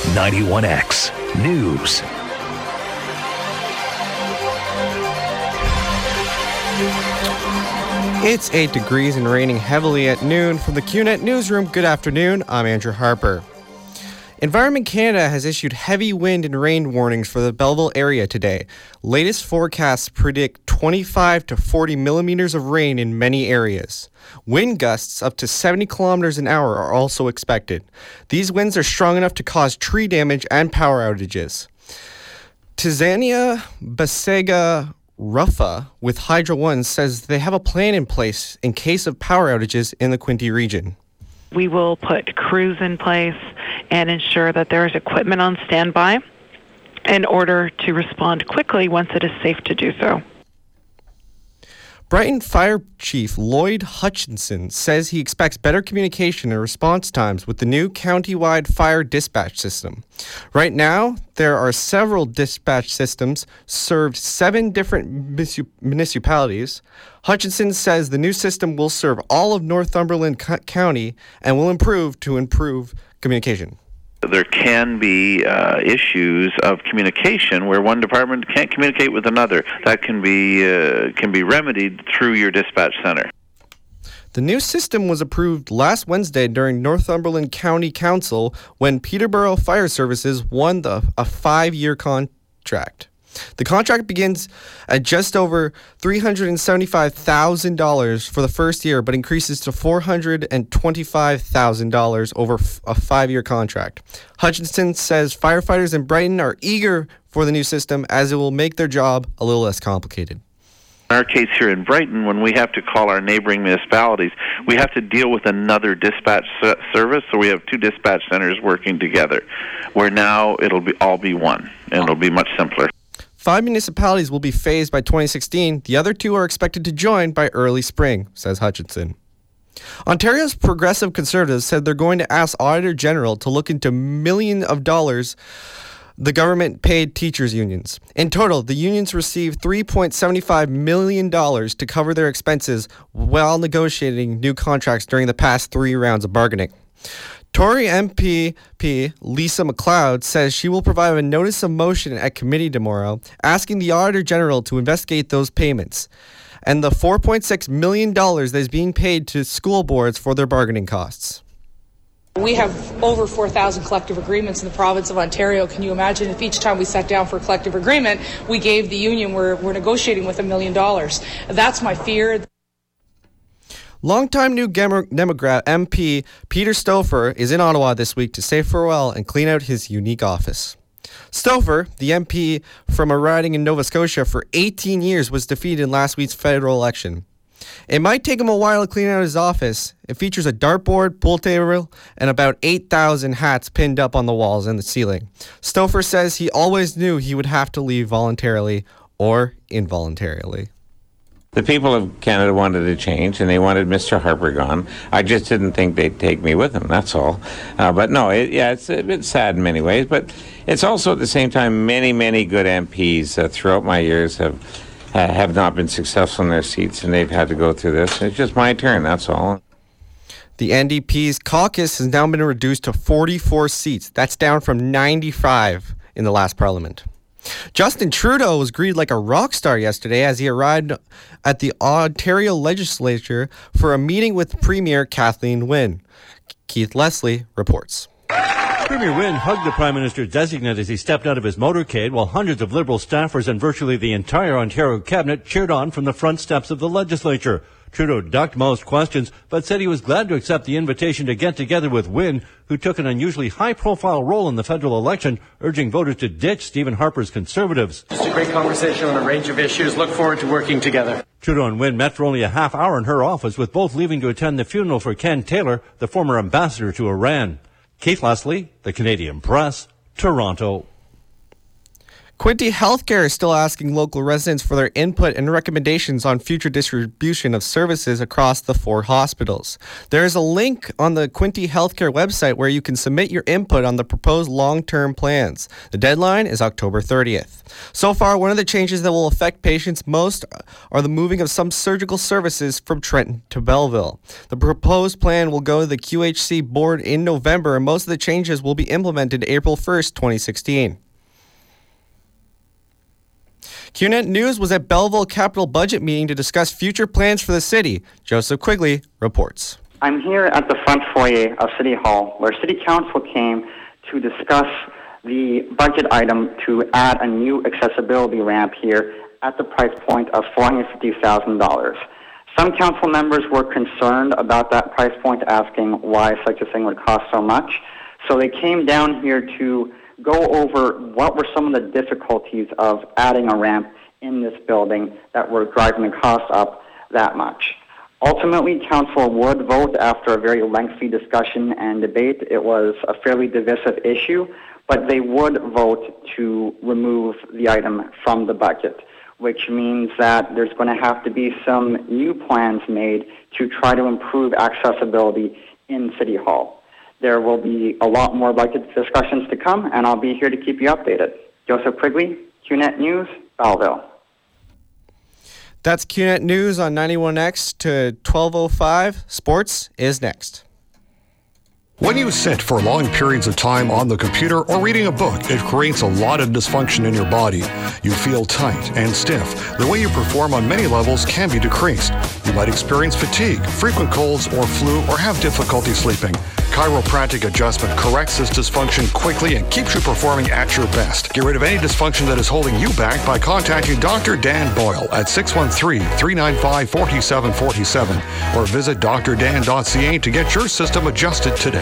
91X News. It's 8 degrees and raining heavily at noon. From the QNet Newsroom, good afternoon. I'm Andrew Harper. Environment Canada has issued heavy wind and rain warnings for the Belleville area today. Latest forecasts predict 25 to 40 millimeters of rain in many areas. Wind gusts up to 70 kilometers an hour are also expected. These winds are strong enough to cause tree damage and power outages. Tizania Basega Ruffa with Hydro One says they have a plan in place in case of power outages in the Quinte region. We will put crews in place and ensure that there is equipment on standby in order to respond quickly once it is safe to do so. Brighton Fire Chief Lloyd Hutchinson says he expects better communication and response times with the new county-wide fire dispatch system. Right now, there are several dispatch systems served 7 different municipalities. Hutchinson says the new system will serve all of Northumberland County and will improve communication. There can be issues of communication where one department can't communicate with another. That can be remedied through your dispatch center. The new system was approved last Wednesday during Northumberland County Council when Peterborough Fire Services won a 5-year contract. The contract begins at just over $375,000 for the first year, but increases to $425,000 over a 5-year contract. Hutchinson says firefighters in Brighton are eager for the new system as it will make their job a little less complicated. In our case here in Brighton, when we have to call our neighboring municipalities, we have to deal with another dispatch service, so we have 2 dispatch centers working together, where now it'll all be one, and it'll be much simpler. 5 municipalities will be phased by 2016. The other 2 are expected to join by early spring, says Hutchinson. Ontario's Progressive Conservatives said they're going to ask Auditor General to look into millions of dollars the government paid teachers' unions. In total, the unions received $3.75 million to cover their expenses while negotiating new contracts during the past 3 rounds of bargaining. Tory MPP Lisa MacLeod says she will provide a notice of motion at committee tomorrow asking the Auditor General to investigate those payments and the $4.6 million that is being paid to school boards for their bargaining costs. We have over 4,000 collective agreements in the province of Ontario. Can you imagine if each time we sat down for a collective agreement, we gave the union we're negotiating with $1 million? That's my fear. Longtime New Democrat MP Peter Stauffer is in Ottawa this week to say farewell and clean out his unique office. Stauffer, the MP from a riding in Nova Scotia for 18 years, was defeated in last week's federal election. It might take him a while to clean out his office. It features a dartboard, pool table, and about 8,000 hats pinned up on the walls and the ceiling. Stauffer says he always knew he would have to leave voluntarily or involuntarily. The people of Canada wanted a change, and they wanted Mr. Harper gone. I just didn't think they'd take me with them, that's all. But no, it's a bit sad in many ways, but it's also at the same time many good MPs throughout my years have not been successful in their seats, and they've had to go through this. It's just my turn, that's all. The NDP's caucus has now been reduced to 44 seats. That's down from 95 in the last parliament. Justin Trudeau was greeted like a rock star yesterday as he arrived at the Ontario legislature for a meeting with Premier Kathleen Wynne. Keith Leslie reports. Premier Wynne hugged the Prime Minister-designate as he stepped out of his motorcade while hundreds of Liberal staffers and virtually the entire Ontario cabinet cheered on from the front steps of the legislature. Trudeau ducked most questions, but said he was glad to accept the invitation to get together with Wynne, who took an unusually high-profile role in the federal election, urging voters to ditch Stephen Harper's Conservatives. Just a great conversation on a range of issues. Look forward to working together. Trudeau and Wynne met for only a half hour in her office, with both leaving to attend the funeral for Ken Taylor, the former ambassador to Iran. Keith Leslie, The Canadian Press, Toronto. Quinte Healthcare is still asking local residents for their input and recommendations on future distribution of services across the 4 hospitals. There is a link on the Quinte Healthcare website where you can submit your input on the proposed long-term plans. The deadline is October 30th. So far, one of the changes that will affect patients most are the moving of some surgical services from Trenton to Belleville. The proposed plan will go to the QHC board in November, and most of the changes will be implemented April 1st, 2016. QNet News was at Belleville Capital Budget meeting to discuss future plans for the city. Joseph Quigley reports. I'm here at the front foyer of City Hall, where City Council came to discuss the budget item to add a new accessibility ramp here at the price point of $450,000. Some council members were concerned about that price point, asking why such a thing would cost so much. So they came down here to go over what were some of the difficulties of adding a ramp in this building that were driving the cost up that much. Ultimately, council would vote after a very lengthy discussion and debate. It was a fairly divisive issue, but they would vote to remove the item from the budget, which means that there's going to have to be some new plans made to try to improve accessibility in City Hall. There will be a lot more budget discussions to come, and I'll be here to keep you updated. Joseph Quigley, QNet News, Belleville. That's QNet News on 91X to 12:05. Sports is next. When you sit for long periods of time on the computer or reading a book, it creates a lot of dysfunction in your body. You feel tight and stiff. The way you perform on many levels can be decreased. You might experience fatigue, frequent colds or flu, or have difficulty sleeping. Chiropractic adjustment corrects this dysfunction quickly and keeps you performing at your best. Get rid of any dysfunction that is holding you back by contacting Dr. Dan Boyle at 613-395-4747 or visit drdan.ca to get your system adjusted today.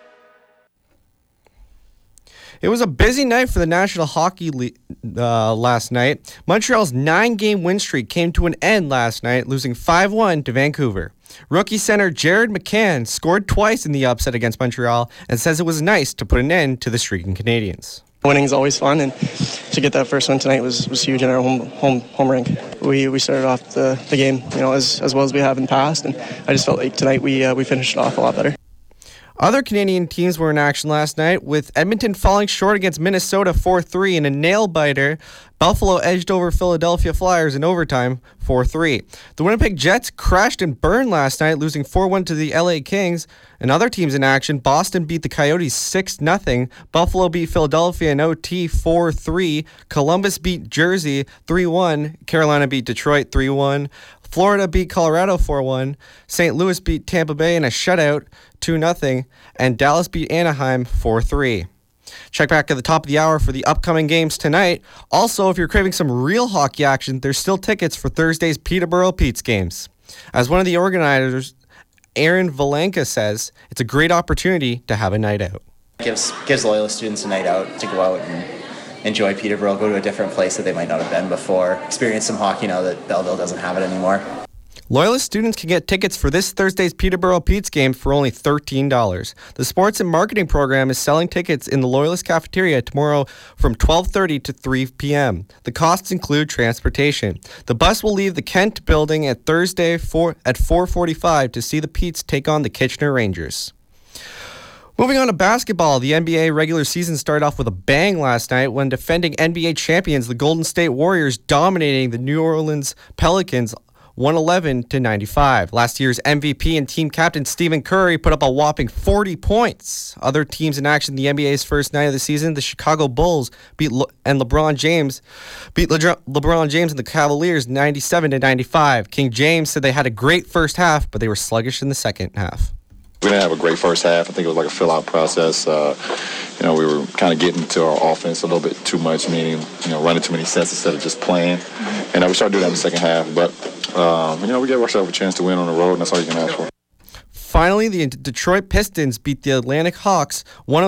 It was a busy night for the National Hockey League last night. Montreal's 9-game win streak came to an end last night, losing 5-1 to Vancouver. Rookie center Jared McCann scored twice in the upset against Montreal and says it was nice to put an end to the streaking Canadians. Winning is always fun, and to get that first win tonight was huge in our home rink. We started off the game, as well as we have in the past, and I just felt like tonight we finished it off a lot better. Other Canadian teams were in action last night, with Edmonton falling short against Minnesota 4-3 in a nail-biter. Buffalo edged over Philadelphia Flyers in overtime 4-3. The Winnipeg Jets crashed and burned last night, losing 4-1 to the LA Kings. And other teams in action, Boston beat the Coyotes 6-0. Buffalo beat Philadelphia in OT 4-3. Columbus beat Jersey 3-1. Carolina beat Detroit 3-1. Florida beat Colorado 4-1. St. Louis beat Tampa Bay in a shutout 2-0. And Dallas beat Anaheim 4-3. Check back at the top of the hour for the upcoming games tonight. Also, if you're craving some real hockey action, there's still tickets for Thursday's Peterborough Pete's games. As one of the organizers, Aaron Valenka, says, it's a great opportunity to have a night out. Gives Loyalist students a night out to go out and enjoy Peterborough, go to a different place that they might not have been before, experience some hockey now that Belleville doesn't have it anymore. Loyalist students can get tickets for this Thursday's Peterborough Pete's game for only $13. The Sports and Marketing Program is selling tickets in the Loyalist Cafeteria tomorrow from 12:30 to 3 p.m. The costs include transportation. The bus will leave the Kent building at Thursday at 4:45 to see the Petes take on the Kitchener Rangers. Moving on to basketball, the NBA regular season started off with a bang last night when defending NBA champions, the Golden State Warriors, dominating the New Orleans Pelicans 111-95. Last year's MVP and team captain Stephen Curry put up a whopping 40 points. Other teams in action the NBA's first night of the season, the Chicago Bulls beat LeBron James and the Cavaliers 97-95. King James said they had a great first half, but they were sluggish in the second half. We didn't have a great first half. I think it was like a fill-out process. We were kind of getting to our offense a little bit too much, meaning, running too many sets instead of just playing. And we started doing that in the second half. But, we gave ourselves a chance to win on the road, and that's all you can ask for. Finally, the Detroit Pistons beat the Atlantic Hawks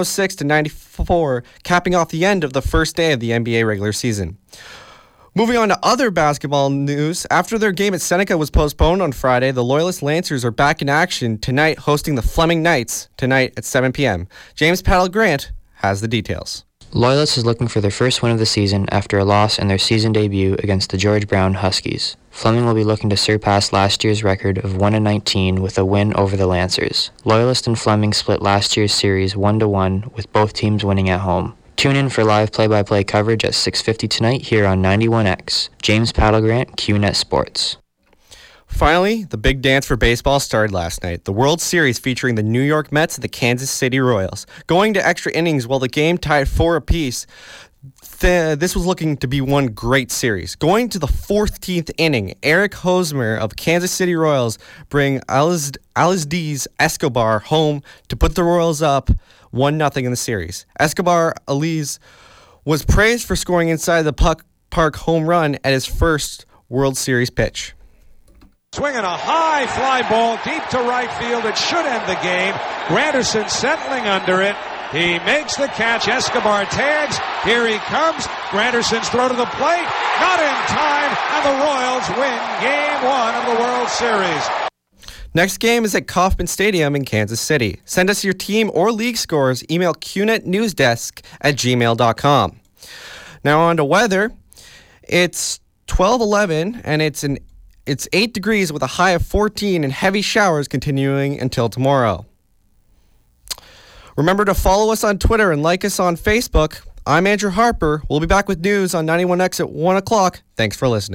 106-94, capping off the end of the first day of the NBA regular season. Moving on to other basketball news, after their game at Seneca was postponed on Friday, the Loyalist Lancers are back in action tonight, hosting the Fleming Knights tonight at 7 p.m. James Paddle Grant has the details. Loyalists is looking for their first win of the season after a loss in their season debut against the George Brown Huskies. Fleming will be looking to surpass last year's record of 1-19 with a win over the Lancers. Loyalist and Fleming split last year's series 1-1 with both teams winning at home. Tune in for live play-by-play coverage at 6:50 tonight here on 91X. James Paddlegrant, QNet Sports. Finally, the big dance for baseball started last night. The World Series featuring the New York Mets and the Kansas City Royals. Going to extra innings while the game tied 4 apiece, this was looking to be one great series. Going to the 14th inning, Eric Hosmer of Kansas City Royals bring Alizdis Escobar home to put the Royals up 1-0 in the series. Escobar Aliz was praised for scoring inside the Puck Park home run at his first World Series pitch. Swinging a high fly ball deep to right field. It should end the game. Granderson settling under it. He makes the catch. Escobar tags. Here he comes. Granderson's throw to the plate. Not in time. And the Royals win Game 1 of the World Series. Next game is at Kauffman Stadium in Kansas City. Send us your team or league scores. Email qnetnewsdesk@gmail.com. Now on to weather. It's 12:11 and it's 8 degrees with a high of 14 and heavy showers continuing until tomorrow. Remember to follow us on Twitter and like us on Facebook. I'm Andrew Harper. We'll be back with news on 91X at 1 o'clock. Thanks for listening.